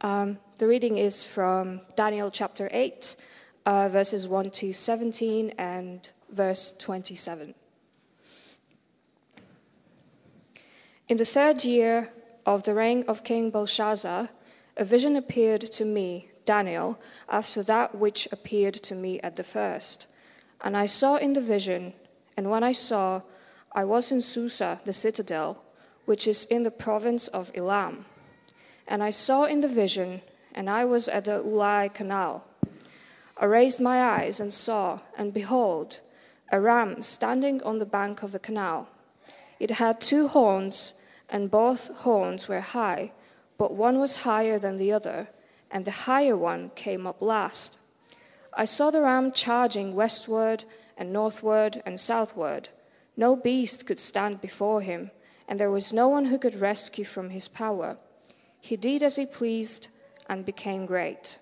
The reading is from Daniel chapter 8, verses 1 to 17 and verse 27. In the 3rd year of the reign of King Belshazzar, a vision appeared to me, Daniel, after that which appeared to me at the first. And I saw in the vision, and when I saw, I was in Susa, the citadel, which is in the province of Elam. And I saw in the vision, and I was at the Ulai Canal. I raised my eyes and saw, and behold, a ram standing on the bank of the canal. It had 2 horns, and both horns were high, but one was higher than the other, and the higher one came up last. I saw the ram charging westward and northward and southward. No beast could stand before him, and there was no one who could rescue from his power. He did as he pleased and became great.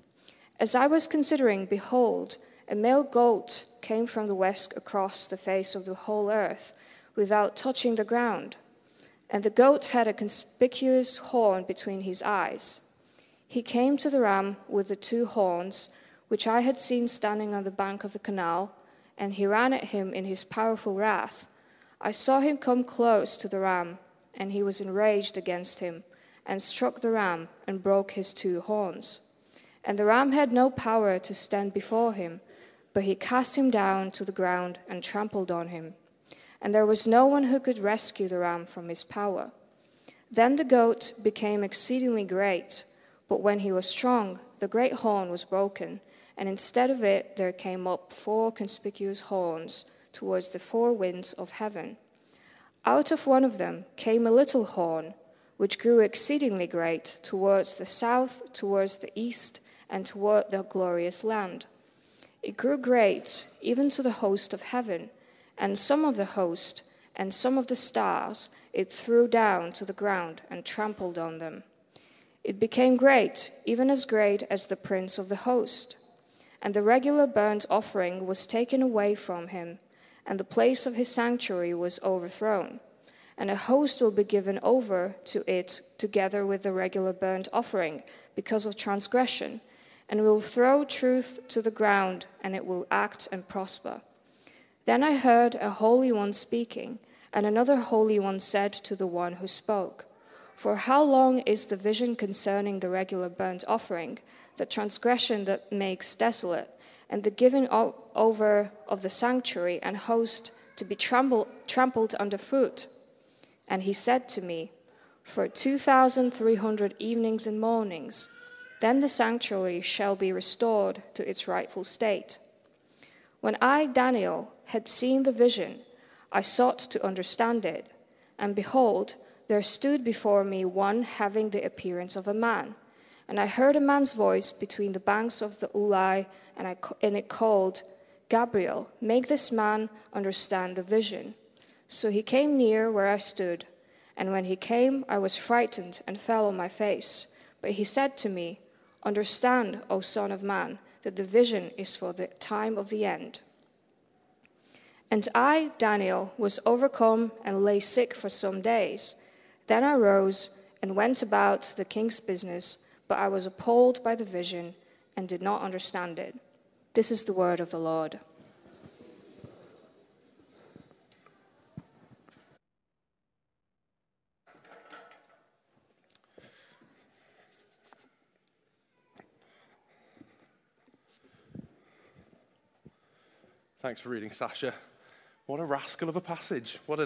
As I was considering, behold, a male goat came from the west across the face of the whole earth, without touching the ground. And the goat had a conspicuous horn between his eyes. He came to the ram with the 2 horns, which I had seen standing on the bank of the canal, and he ran at him in his powerful wrath. I saw him come close to the ram, and he was enraged against him, and struck the ram and broke his 2 horns. And the ram had no power to stand before him, but he cast him down to the ground and trampled on him. And there was no one who could rescue the ram from his power. Then the goat became exceedingly great, but when he was strong, the great horn was broken, and instead of it there came up 4 conspicuous horns towards the 4 winds of heaven. Out of one of them came a little horn, which grew exceedingly great towards the south, towards the east, and toward the glorious land. It grew great even to the host of heaven, and some of the host and some of the stars it threw down to the ground and trampled on them. It became great, even as great as the prince of the host. And the regular burnt offering was taken away from him, and the place of his sanctuary was overthrown. And a host will be given over to it together with the regular burnt offering because of transgression, and will throw truth to the ground, and it will act and prosper. Then I heard a holy one speaking, and another holy one said to the one who spoke, "For how long is the vision concerning the regular burnt offering, the transgression that makes desolate, and the giving over of the sanctuary and host to be trampled underfoot?" And he said to me, "For 2,300 evenings and mornings, then the sanctuary shall be restored to its rightful state." When I, Daniel, had seen the vision, I sought to understand it, and behold, there stood before me one having the appearance of a man. And I heard a man's voice between the banks of the Ulai, and it called, "Gabriel, make this man understand the vision." So he came near where I stood, and when he came, I was frightened and fell on my face. But he said to me, "Understand, O son of man, that the vision is for the time of the end." And I, Daniel, was overcome and lay sick for some days. Then I rose and went about the king's business, but I was appalled by the vision and did not understand it. This is the word of the Lord. Thanks for reading, Sasha. What a rascal of a passage. What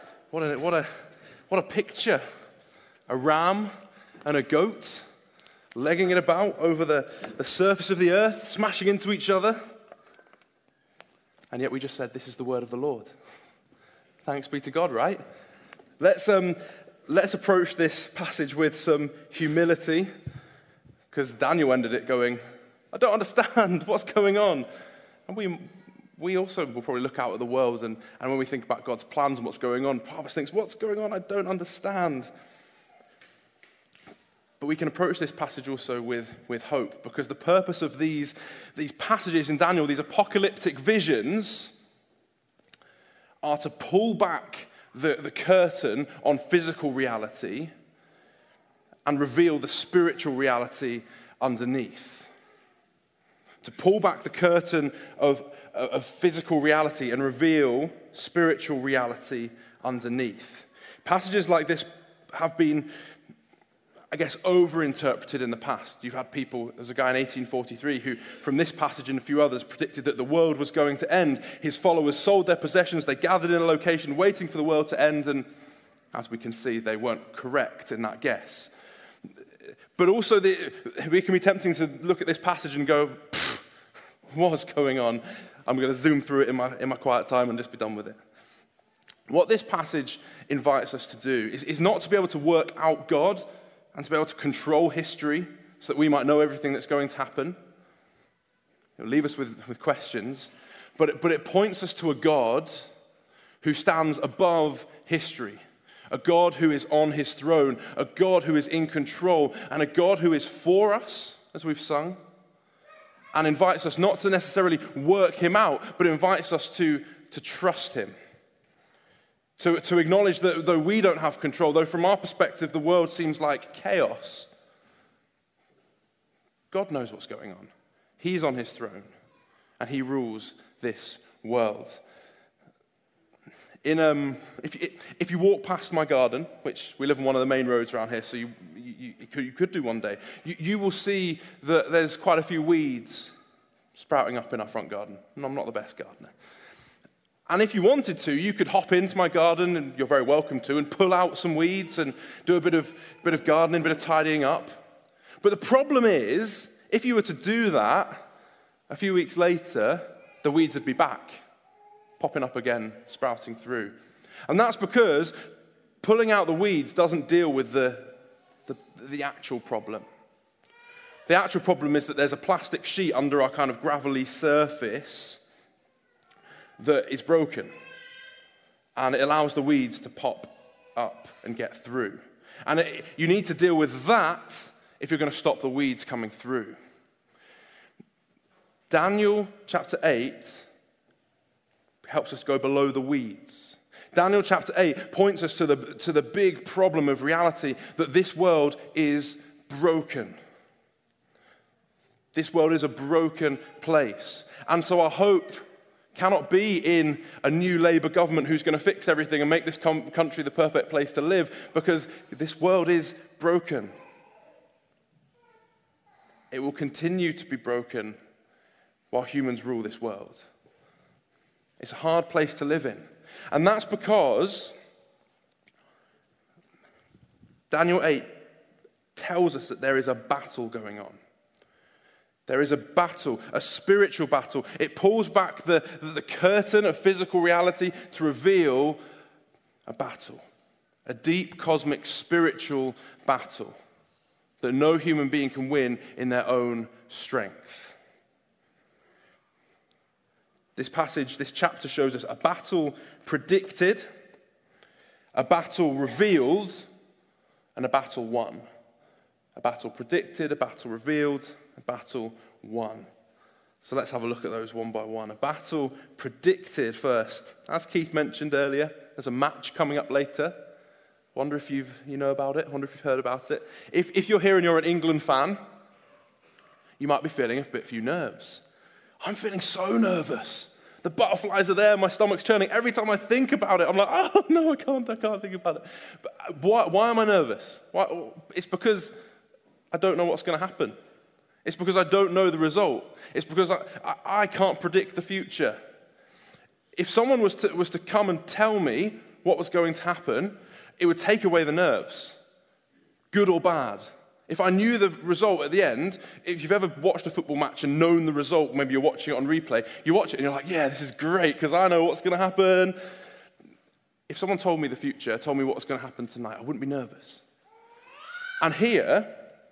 a picture. A ram and a goat legging it about over the surface of the earth, smashing into each other. And yet we just said, this is the word of the Lord. Thanks be to God, right? Let's approach this passage with some humility, because Daniel ended it going, I don't understand what's going on. And we also will probably look out at the world, and when we think about God's plans and what's going on, part of us thinks, what's going on? I don't understand. But we can approach this passage also with hope, because the purpose of these passages in Daniel, these apocalyptic visions, are to pull back the curtain on physical reality and reveal the spiritual reality underneath. To pull back the curtain of physical reality and reveal spiritual reality underneath. Passages like this have been, I guess, overinterpreted in the past. You've had people, there was a guy in 1843 who, from this passage and a few others, predicted that the world was going to end. His followers sold their possessions, they gathered in a location waiting for the world to end, and as we can see, they weren't correct in that guess. But also, we can be tempting to look at this passage and go, what's going on? I'm going to zoom through it in my quiet time and just be done with it. What this passage invites us to do is not to be able to work out God and to be able to control history so that we might know everything that's going to happen. It'll leave us with questions. But it points us to a God who stands above history, a God who is on his throne, a God who is in control, and a God who is for us, as we've sung, and invites us not to necessarily work him out, but invites us to trust him. To acknowledge that though we don't have control, though from our perspective the world seems like chaos, God knows what's going on. He's on his throne, and he rules this world. If you walk past my garden, which we live on one of the main roads around here, so you could do one day, you will see that there's quite a few weeds sprouting up in our front garden. And I'm not the best gardener. And if you wanted to, you could hop into my garden, and you're very welcome to, and pull out some weeds and do a bit of gardening, a bit of tidying up. But the problem is, if you were to do that, a few weeks later, the weeds would be back, popping up again, sprouting through. And that's because pulling out the weeds doesn't deal with the actual problem. The actual problem is that there's a plastic sheet under our kind of gravelly surface that is broken, and it allows the weeds to pop up and get through. And you need to deal with that if you're going to stop the weeds coming through. Daniel chapter 8 helps us go below the weeds. Daniel chapter 8 points us to the big problem of reality, that this world is broken. This world is a broken place. And so our hope cannot be in a new Labour government who's going to fix everything and make this country the perfect place to live, because this world is broken. It will continue to be broken while humans rule this world. It's a hard place to live in. And that's because Daniel 8 tells us that there is a battle going on. There is a battle, a spiritual battle. It pulls back the curtain of physical reality to reveal a battle, a deep cosmic spiritual battle that no human being can win in their own strength. This passage, this chapter shows us a battle predicted, a battle revealed, and a battle won. A battle predicted, a battle revealed, a battle won. So let's have a look at those one by one. A battle predicted first. As Keith mentioned earlier, there's a match coming up later. Wonder if you know about it. Wonder if you've heard about it. If you're here and you're an England fan, you might be feeling a few nerves. I'm feeling so nervous. The butterflies are there, my stomach's churning. Every time I think about it, I'm like, oh no, I can't think about it. But why am I nervous? It's because I don't know what's going to happen. It's because I don't know the result. It's because I can't predict the future. If someone was to come and tell me what was going to happen, it would take away the nerves, good or bad. If I knew the result at the end, if you've ever watched a football match and known the result, maybe you're watching it on replay, you watch it and you're like, yeah, this is great because I know what's going to happen. If someone told me the future, told me what was going to happen tonight, I wouldn't be nervous. And here,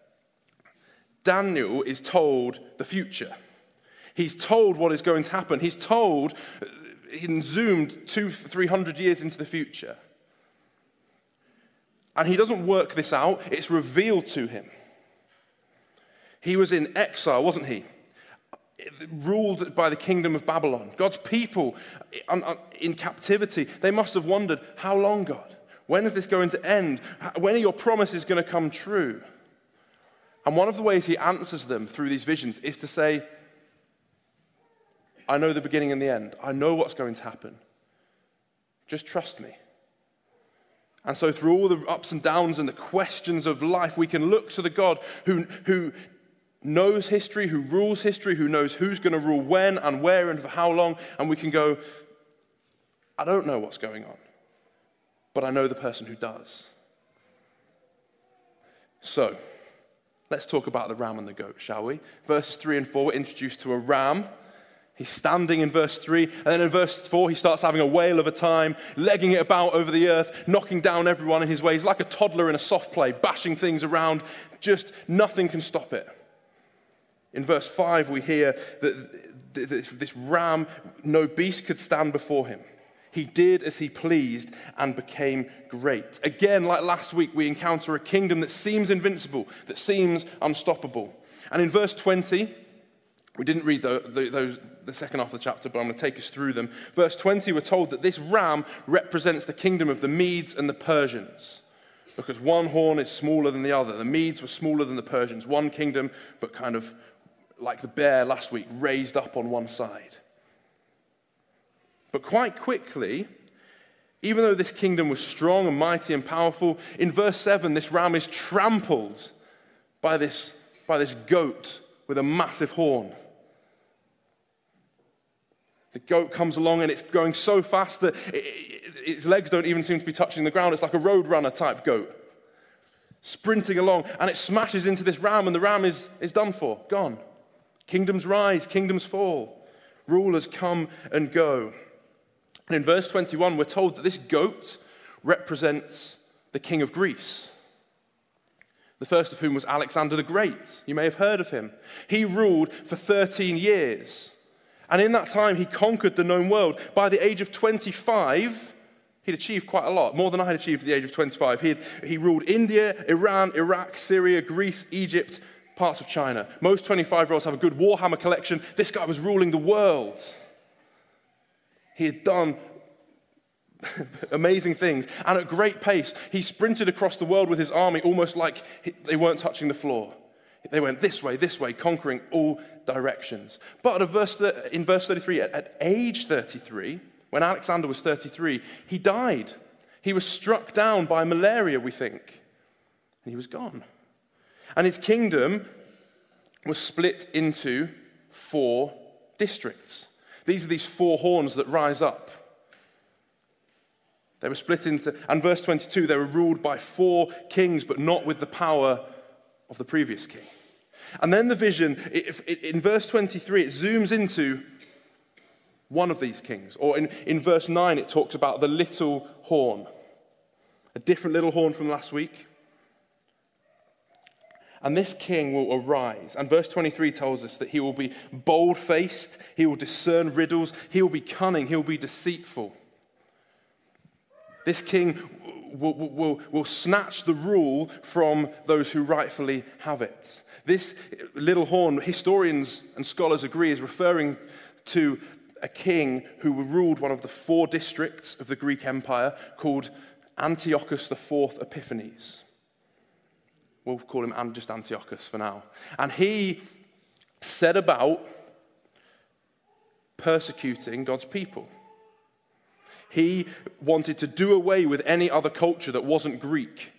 Daniel is told the future. He's told what is going to happen. He's told, zoomed 200-300 years into the future. And he doesn't work this out. It's revealed to him. He was in exile, wasn't he? Ruled by the kingdom of Babylon. God's people in captivity. They must have wondered, how long, God? When is this going to end? When are your promises going to come true? And one of the ways he answers them through these visions is to say, I know the beginning and the end. I know what's going to happen. Just trust me. And so through all the ups and downs and the questions of life, we can look to the God who knows history, who rules history, who knows who's going to rule when and where and for how long. And we can go, I don't know what's going on, but I know the person who does. So, let's talk about the ram and the goat, shall we? Verses 3 and 4, we're introduced to a ram. He's standing in verse 3, and then in verse 4, he starts having a whale of a time, legging it about over the earth, knocking down everyone in his way. He's like a toddler in a soft play, bashing things around. Just nothing can stop it. In verse 5, we hear that this ram, no beast could stand before him. He did as he pleased and became great. Again, like last week, we encounter a kingdom that seems invincible, that seems unstoppable. And in verse 20, we didn't read the second half of the chapter, but I'm going to take us through them. Verse 20, we're told that this ram represents the kingdom of the Medes and the Persians, because one horn is smaller than the other. The Medes were smaller than the Persians, one kingdom, but kind of like the bear last week, raised up on one side. But quite quickly, even though this kingdom was strong and mighty and powerful, in verse 7, this ram is trampled by this goat with a massive horn. The goat comes along and it's going so fast that its legs don't even seem to be touching the ground. It's like a roadrunner type goat, sprinting along, and it smashes into this ram, and the ram is done for, gone. Kingdoms rise, kingdoms fall. Rulers come and go. And in verse 21, we're told that this goat represents the king of Greece, the first of whom was Alexander the Great. You may have heard of him. He ruled for 13 years. And in that time, he conquered the known world. By the age of 25, he'd achieved quite a lot, more than I had achieved at the age of 25. He ruled India, Iran, Iraq, Syria, Greece, Egypt, parts of China. Most 25-year-olds have a good Warhammer collection. This guy was ruling the world. He had done amazing things. And at great pace, he sprinted across the world with his army almost like they weren't touching the floor. They went this way, conquering all directions. But in verse 33, at age 33, when Alexander was 33, he died. He was struck down by malaria, we think. And he was gone. And his kingdom was split into 4 districts. These are these 4 horns that rise up. They were split into, and verse 22, they were ruled by 4 kings, but not with the power of the previous king. And then the vision, in verse 23, it zooms into one of these kings. Or in verse 9, it talks about the little horn. A different little horn from last week. And this king will arise. And verse 23 tells us that he will be bold-faced, he will discern riddles, he will be cunning, he will be deceitful. This king will snatch the rule from those who rightfully have it. This little horn, historians and scholars agree, is referring to a king who ruled one of the 4 districts of the Greek Empire called Antiochus IV Epiphanes. We'll call him just Antiochus for now. And he set about persecuting God's people. He wanted to do away with any other culture that wasn't Greek.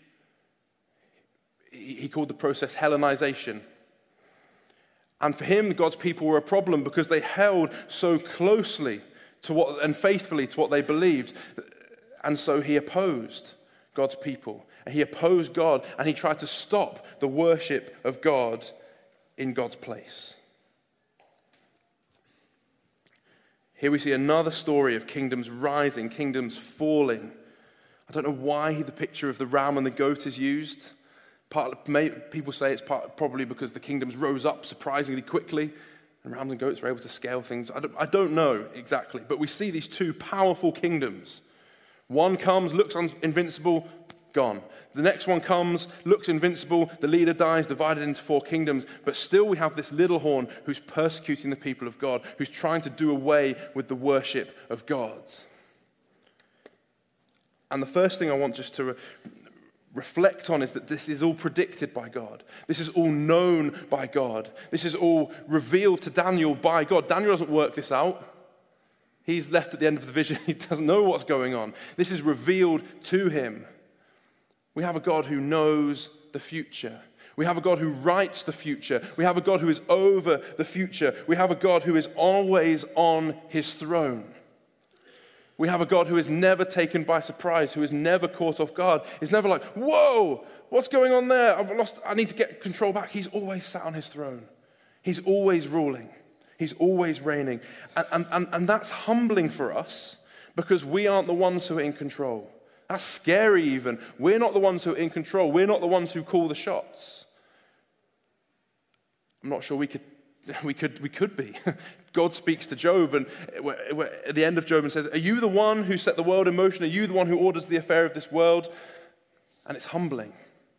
He called the process Hellenization. And for him, God's people were a problem because they held so closely to and faithfully to what they believed. And so he opposed God's people. And he opposed God, and he tried to stop the worship of God in God's place. Here we see another story of kingdoms rising, kingdoms falling. I don't know why the picture of the ram and the goat is used. People say it's probably because the kingdoms rose up surprisingly quickly, and rams and goats were able to scale things. I don't know exactly, but we see these 2 powerful kingdoms. One comes, looks invincible, gone. The next one comes, looks invincible, the leader dies, divided into 4 kingdoms, but still we have this little horn who's persecuting the people of God, who's trying to do away with the worship of God. And the first thing I want just to reflect on is that this is all predicted by God. This is all known by God. This is all revealed to Daniel by God. Daniel doesn't work this out. He's left at the end of the vision. He doesn't know what's going on. This is revealed to him. We have a God who knows the future. We have a God who writes the future. We have a God who is over the future. We have a God who is always on his throne. We have a God who is never taken by surprise, who is never caught off guard. He's never like, whoa, what's going on there? I need to get control back. He's always sat on his throne. He's always ruling. He's always reigning. And that's humbling for us because we aren't the ones who are in control. That's scary even. We're not the ones who are in control. We're not the ones who call the shots. I'm not sure we could be. God speaks to Job and at the end of Job and says, are you the one who set the world in motion? Are you the one who orders the affair of this world? And it's humbling.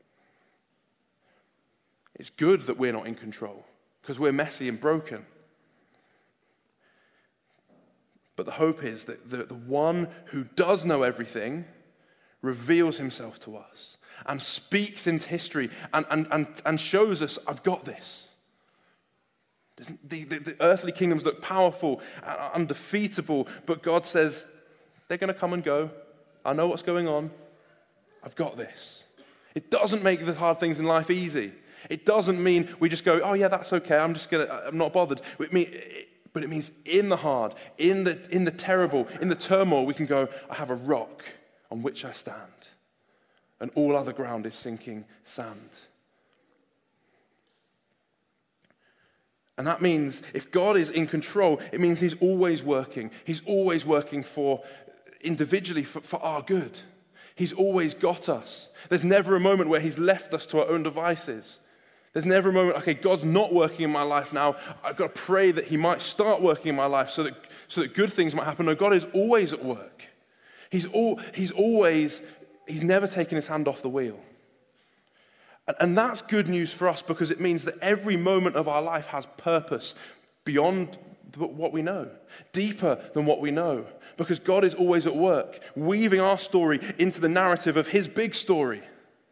It's good that we're not in control because we're messy and broken. But the hope is that the one who does know everything reveals himself to us and speaks into history and shows us, I've got this. The earthly kingdoms look powerful and undefeatable, but God says, they're going to come and go. I know what's going on. I've got this. It doesn't make the hard things in life easy. It doesn't mean we just go, oh yeah, that's okay, I'm not bothered. But it means in the hard, in the terrible, in the turmoil, we can go, I have a rock on which I stand. And all other ground is sinking sand. And that means if God is in control, it means he's always working. He's always working individually for our good. He's always got us. There's never a moment where he's left us to our own devices. There's never a moment, okay, God's not working in my life now. I've got to pray that he might start working in my life so that good things might happen. No, God is always at work. He's never taken his hand off the wheel. And that's good news for us because it means that every moment of our life has purpose beyond what we know, deeper than what we know, because God is always at work, weaving our story into the narrative of his big story.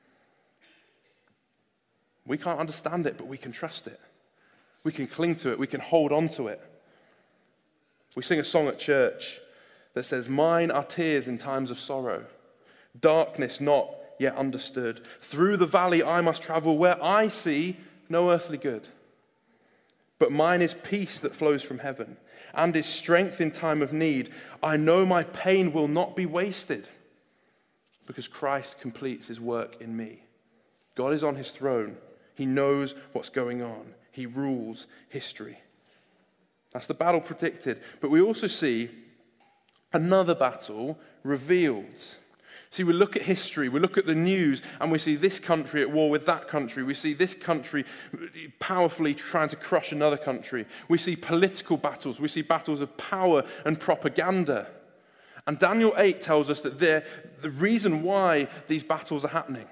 We can't understand it, but we can trust it. We can cling to it. We can hold on to it. We sing a song at church that says, mine are tears in times of sorrow, darkness not yet understood. Through the valley I must travel where I see no earthly good. But mine is peace that flows from heaven and is strength in time of need. I know my pain will not be wasted because Christ completes his work in me. God is on his throne. He knows what's going on. He rules history. That's the battle predicted. But we also see another battle revealed. See, we look at history, we look at the news, and we see this country at war with that country. We see this country powerfully trying to crush another country. We see political battles. We see battles of power and propaganda. And Daniel 8 tells us that the reason why these battles are happening,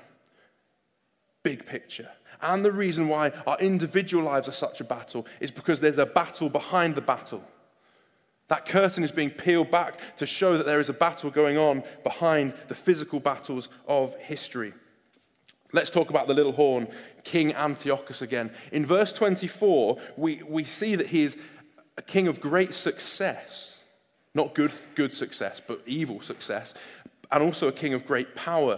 big picture, and the reason why our individual lives are such a battle is because there's a battle behind the battle. That curtain is being peeled back to show that there is a battle going on behind the physical battles of history. Let's talk about the little horn, King Antiochus again. In verse 24, we see that he is a king of great success. Not good success, but evil success. And also a king of great power.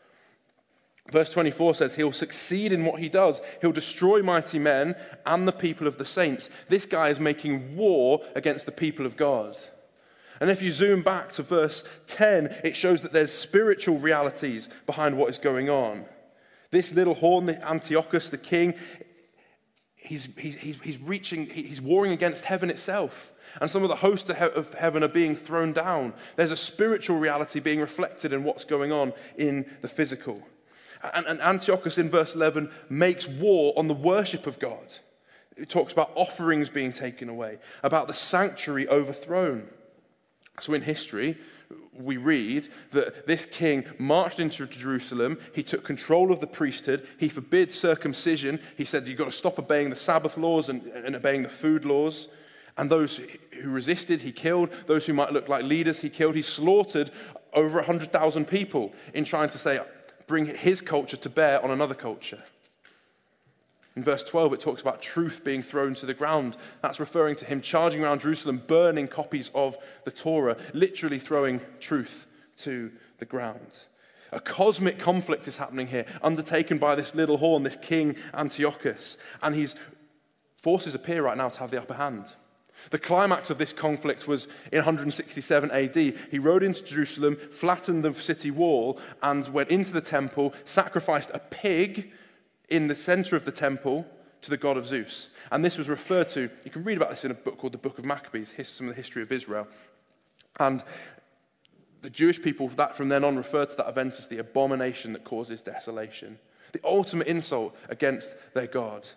Verse 24 says, he'll succeed in what he does. He'll destroy mighty men and the people of the saints. This guy is making war against the people of God. And if you zoom back to verse 10, it shows that there's spiritual realities behind what is going on. This little horn, the Antiochus, the king, he's warring against heaven itself. And some of the hosts of heaven are being thrown down. There's a spiritual reality being reflected in what's going on in the physical. And Antiochus in verse 11 makes war on the worship of God. It talks about offerings being taken away, about the sanctuary overthrown. So in history, we read that this king marched into Jerusalem. He took control of the priesthood. He forbid circumcision. He said, you've got to stop obeying the Sabbath laws and obeying the food laws. And those who resisted, he killed. Those who might look like leaders, he killed. He slaughtered over 100,000 people in trying to say, bring his culture to bear on another culture. In verse 12, it talks about truth being thrown to the ground. That's referring to him charging around Jerusalem, burning copies of the Torah, literally throwing truth to the ground. A cosmic conflict is happening here, undertaken by this little horn, this king Antiochus. And his forces appear right now to have the upper hand. The climax of this conflict was in 167 AD. He rode into Jerusalem, flattened the city wall, and went into the temple, sacrificed a pig in the center of the temple to the god of Zeus. And this was referred to, you can read about this in a book called the Book of Maccabees, some of the history of Israel. And the Jewish people that from then on referred to that event as the abomination that causes desolation, the ultimate insult against their God.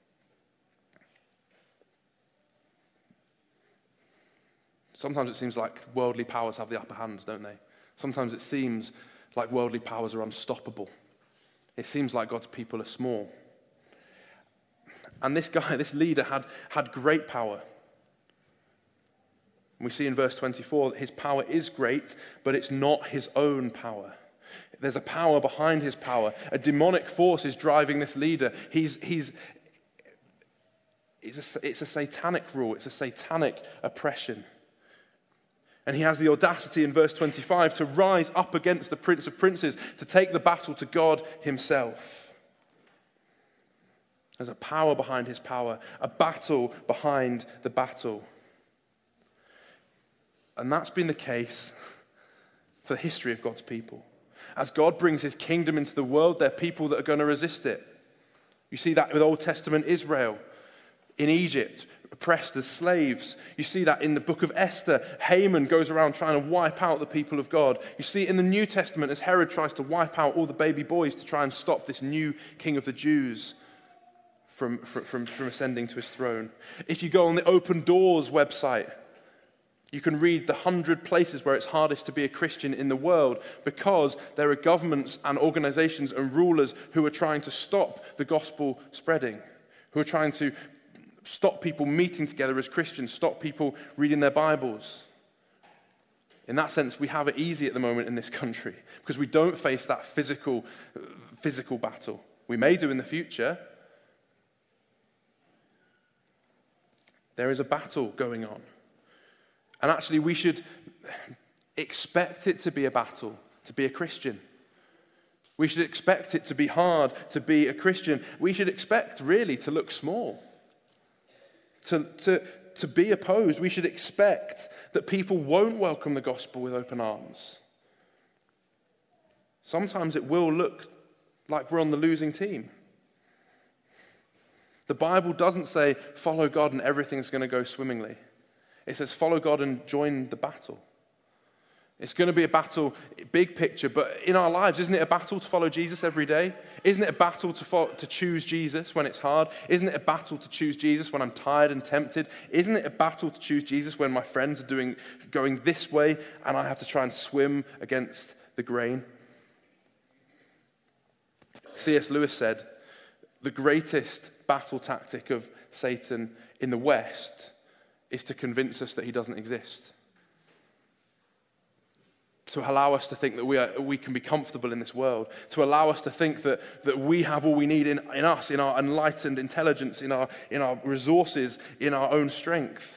Sometimes it seems like worldly powers have the upper hand, don't they? Sometimes it seems like worldly powers are unstoppable. It seems like God's people are small. And this guy, this leader, had great power. And we see in verse 24 that his power is great, but it's not his own power. There's a power behind his power. A demonic force is driving this leader. It's a satanic rule. It's a satanic oppression. And he has the audacity in verse 25 to rise up against the Prince of Princes, to take the battle to God himself. There's a power behind his power, a battle behind the battle. And that's been the case for the history of God's people. As God brings his kingdom into the world, there are people that are going to resist it. You see that with Old Testament Israel, in Egypt, oppressed as slaves. You see that in the book of Esther. Haman goes around trying to wipe out the people of God. You see it in the New Testament as Herod tries to wipe out all the baby boys to try and stop this new king of the Jews from ascending to his throne. If you go on the Open Doors website, you can read the 100 places where it's hardest to be a Christian in the world because there are governments and organizations and rulers who are trying to stop the gospel spreading, who are trying to stop people meeting together as Christians, stop people reading their Bibles. In that sense, we have it easy at the moment in this country because we don't face that physical battle. We may do in the future. There is a battle going on. And actually, we should expect it to be a battle, to be a Christian. We should expect it to be hard to be a Christian. We should expect, really, to look small. To be opposed, we should expect that people won't welcome the gospel with open arms. Sometimes it will look like we're on the losing team. The Bible doesn't say, follow God and everything's going to go swimmingly. It says, follow God and join the battle. It's going to be a battle, big picture, but in our lives, isn't it a battle to follow Jesus every day? Isn't it a battle to choose Jesus when it's hard? Isn't it a battle to choose Jesus when I'm tired and tempted? Isn't it a battle to choose Jesus when my friends are going this way and I have to try and swim against the grain? C.S. Lewis said, the greatest battle tactic of Satan in the West is to convince us that he doesn't exist. To allow us to think that we can be comfortable in this world. To allow us to think that we have all we need in us, in our enlightened intelligence, in our resources, in our own strength.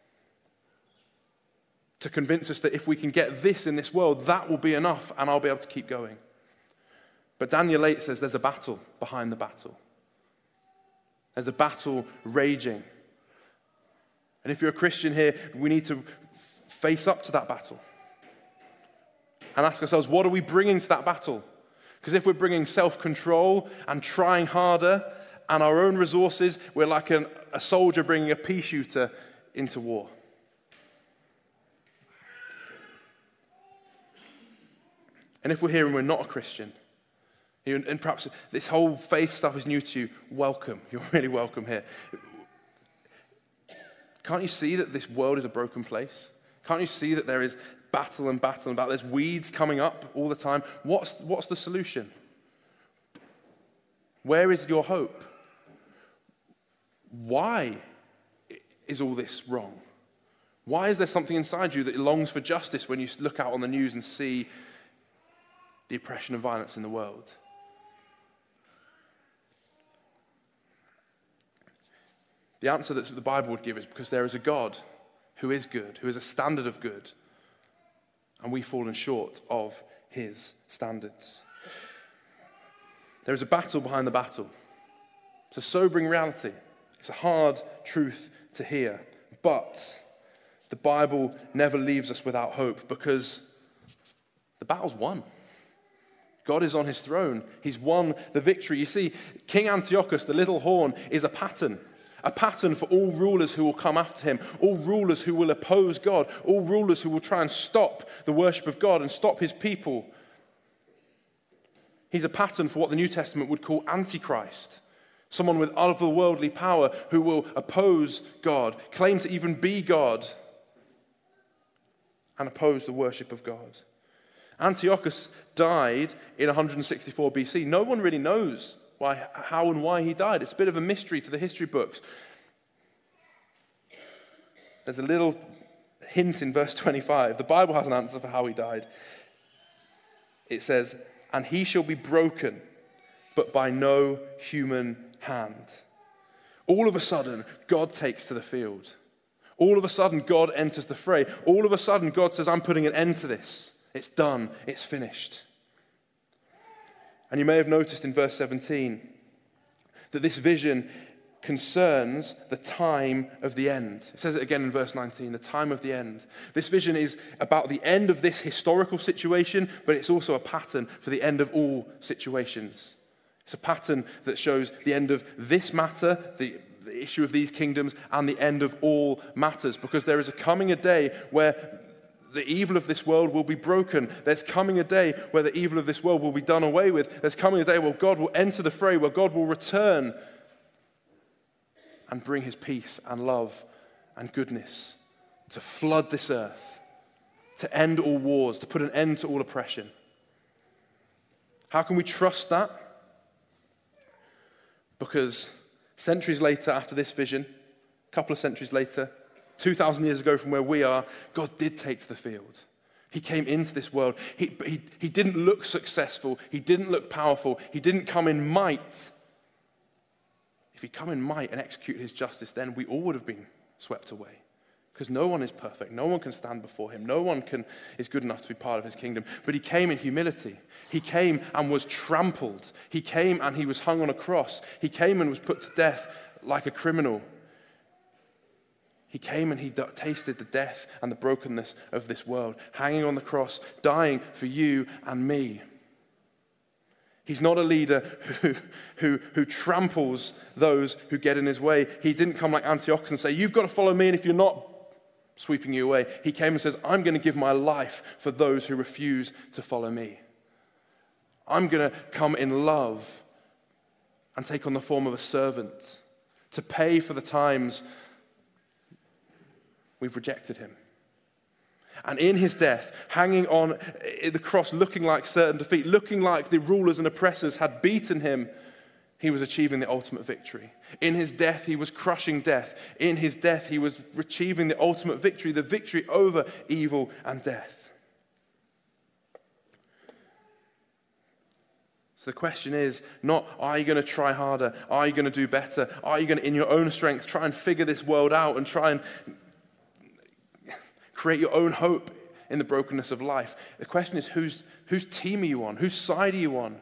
To convince us that if we can get this in this world, that will be enough and I'll be able to keep going. But Daniel 8 says there's a battle behind the battle. There's a battle raging. And if you're a Christian here, we need to face up to that battle. And ask ourselves, what are we bringing to that battle? Because if we're bringing self-control and trying harder and our own resources, we're like a soldier bringing a pea shooter into war. And if we're here and we're not a Christian, and perhaps this whole faith stuff is new to you, welcome. You're really welcome here. Can't you see that this world is a broken place? Can't you see that there is battle and battle? There's weeds coming up all the time. What's the solution? Where is your hope? Why is all this wrong? Why is there something inside you that longs for justice when you look out on the news and see the oppression and violence in the world? The answer that the Bible would give is because there is a God who is good, who is a standard of good, and we've fallen short of his standards. There is a battle behind the battle. It's a sobering reality. It's a hard truth to hear. But the Bible never leaves us without hope because the battle's won. God is on his throne. He's won the victory. You see, King Antiochus, the little horn, is a pattern for all rulers who will come after him, all rulers who will oppose God, all rulers who will try and stop the worship of God and stop his people. He's a pattern for what the New Testament would call Antichrist, someone with otherworldly power who will oppose God, claim to even be God, and oppose the worship of God. Antiochus died in 164 BC. No one really knows how and why he died. It's a bit of a mystery to the history books. There's a little hint in verse 25. The Bible has an answer for how he died. It says, "And he shall be broken, but by no human hand." All of a sudden, God takes to the field. All of a sudden, God enters the fray. All of a sudden, God says, "I'm putting an end to this. It's done. It's finished." And you may have noticed in verse 17 that this vision concerns the time of the end. It says it again in verse 19, the time of the end. This vision is about the end of this historical situation, but it's also a pattern for the end of all situations. It's a pattern that shows the end of this matter, the issue of these kingdoms, and the end of all matters, because there is coming a day where the evil of this world will be broken. There's coming a day where the evil of this world will be done away with. There's coming a day where God will enter the fray, where God will return and bring his peace and love and goodness to flood this earth, to end all wars, to put an end to all oppression. How can we trust that? Because centuries later, after this vision, a couple of centuries later, 2,000 years ago from where we are, God did take to the field. He came into this world. He didn't look successful. He didn't look powerful. He didn't come in might. If he'd come in might and execute his justice, then we all would have been swept away. Because no one is perfect. No one can stand before him. No one is good enough to be part of his kingdom. But he came in humility. He came and was trampled. He came and he was hung on a cross. He came and was put to death like a criminal. He came and he tasted the death and the brokenness of this world, hanging on the cross, dying for you and me. He's not a leader who tramples those who get in his way. He didn't come like Antiochus and say, "You've got to follow me, and if you're not, sweeping you away." He came and says, "I'm going to give my life for those who refuse to follow me. I'm going to come in love and take on the form of a servant to pay for the times we've rejected him." And in his death, hanging on the cross, looking like certain defeat, looking like the rulers and oppressors had beaten him, he was achieving the ultimate victory. In his death, he was crushing death. In his death, he was achieving the ultimate victory, the victory over evil and death. So the question is not, are you going to try harder? Are you going to do better? Are you going to, in your own strength, try and figure this world out and try and create your own hope in the brokenness of life? The question is, whose team are you on? Whose side are you on?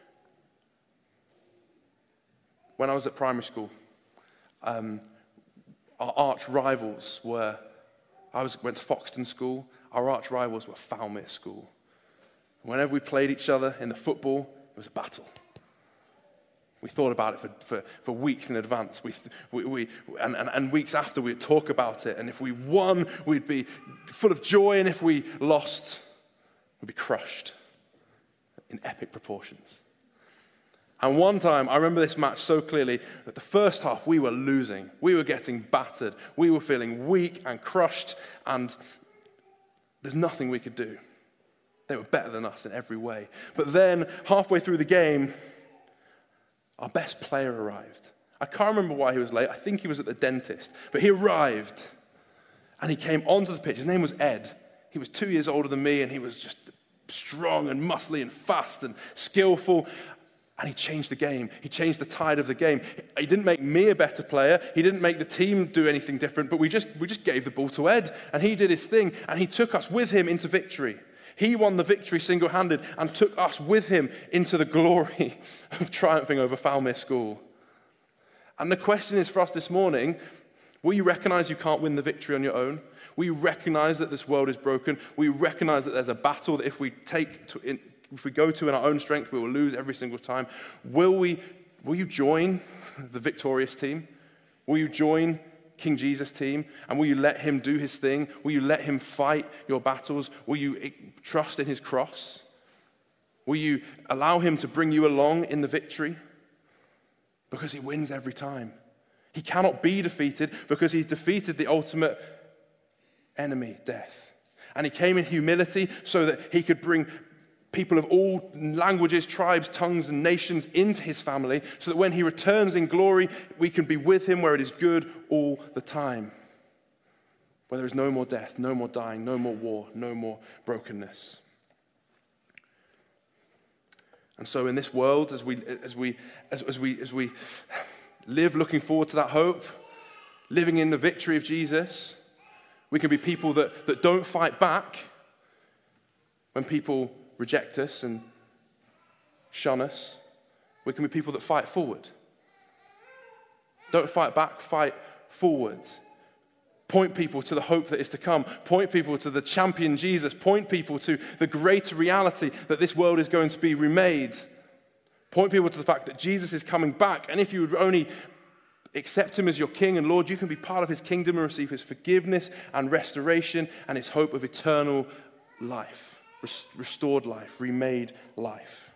When I was at primary school, our arch rivals were, went to Foxton School, our arch rivals were Falmouth School. Whenever we played each other in the football, it was a battle. We thought about it for weeks in advance. And weeks after, we'd talk about it. And if we won, we'd be full of joy. And if we lost, we'd be crushed in epic proportions. And one time, I remember this match so clearly, that the first half, we were losing. We were getting battered. We were feeling weak and crushed. And there's nothing we could do. They were better than us in every way. But then, halfway through the game, our best player arrived. I can't remember why he was late. I think he was at the dentist. But he arrived. And he came onto the pitch. His name was Ed. He was 2 years older than me, and he was just strong and muscly and fast and skillful. And he changed the game. He changed the tide of the game. He didn't make me a better player. He didn't make the team do anything different, but we just gave the ball to Ed, and he did his thing, and he took us with him into victory. He won the victory single-handed and took us with him into the glory of triumphing over Falmere School. And the question is for us this morning, will you recognize you can't win the victory on your own? Will you recognize that this world is broken? Will you recognize that there's a battle that if we go to in our own strength, we will lose every single time? Will you join the victorious team? Will you join King Jesus' team? And will you let him do his thing? Will you let him fight your battles? Will you trust in his cross? Will you allow him to bring you along in the victory? Because he wins every time. He cannot be defeated because he's defeated the ultimate enemy, death. And he came in humility so that he could bring people of all languages, tribes, tongues, and nations into his family so that when he returns in glory, we can be with him where it is good all the time. Where there is no more death, no more dying, no more war, no more brokenness. And so in this world, as we live looking forward to that hope, living in the victory of Jesus, we can be people that don't fight back when people reject us and shun us. We can be people that fight forward. Don't fight back, fight forward. Point people to the hope that is to come. Point people to the champion Jesus. Point people to the greater reality that this world is going to be remade. Point people to the fact that Jesus is coming back, and if you would only accept him as your King and Lord, you can be part of his kingdom and receive his forgiveness and restoration and his hope of eternal life, restored life, remade life.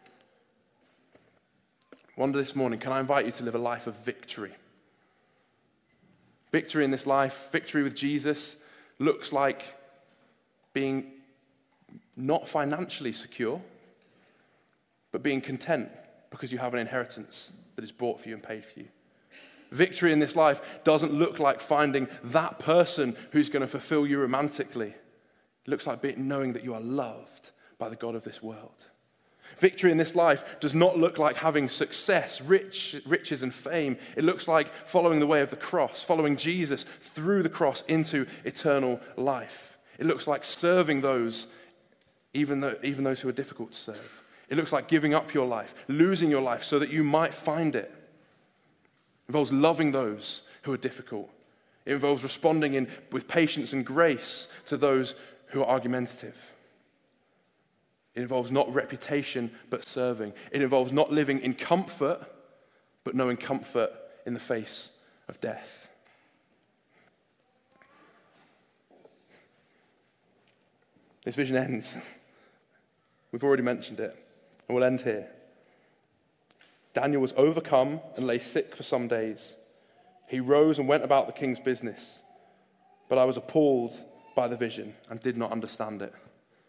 I wonder this morning, can I invite you to live a life of victory? Victory in this life, victory with Jesus, looks like being not financially secure, but being content because you have an inheritance that is bought for you and paid for you. Victory in this life doesn't look like finding that person who's going to fulfill you romantically. It looks like knowing that you are loved by the God of this world. Victory in this life does not look like having success, riches and fame. It looks like following the way of the cross, following Jesus through the cross into eternal life. It looks like serving those, even those who are difficult to serve. It looks like giving up your life, losing your life so that you might find it. It involves loving those who are difficult. It involves responding with patience and grace to those who are argumentative. It involves not reputation, but serving. It involves not living in comfort, but knowing comfort in the face of death. This vision ends. We've already mentioned it, and we'll end here. Daniel was overcome and lay sick for some days. He rose and went about the king's business, but I was appalled by the vision and did not understand it.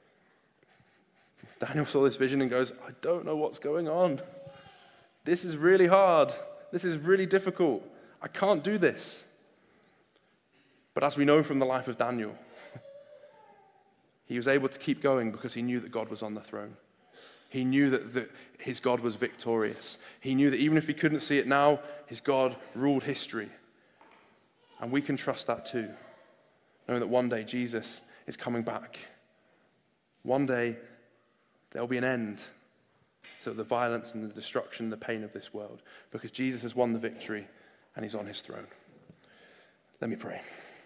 Daniel saw this vision and goes, I don't know what's going on. This is really hard. This is really difficult. I can't do this. But as we know from the life of Daniel, he was able to keep going because he knew that God was on the throne. He knew that his God was victorious. He knew that even if he couldn't see it now, his God ruled history. And we can trust that too, knowing that one day Jesus is coming back. One day there'll be an end to the violence and the destruction and the pain of this world because Jesus has won the victory and he's on his throne. Let me pray.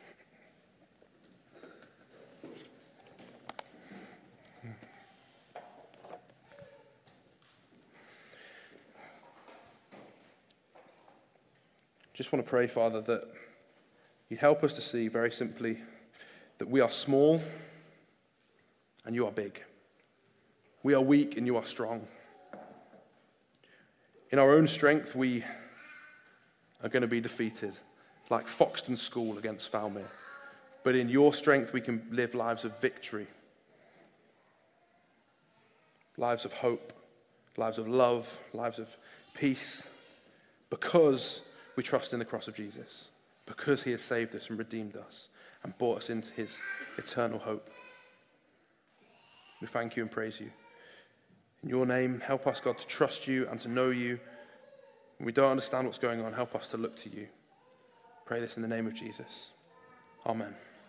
Just want to pray, Father, that you'd help us to see very simply that we are small and you are big. We are weak and you are strong. In our own strength, we are going to be defeated, like Foxton School against Falmere. But in your strength, we can live lives of victory, lives of hope, lives of love, lives of peace, because we trust in the cross of Jesus, because he has saved us and redeemed us, and brought us into his eternal hope. We thank you and praise you. In your name, help us, God, to trust you and to know you. When we don't understand what's going on, help us to look to you. Pray this in the name of Jesus. Amen.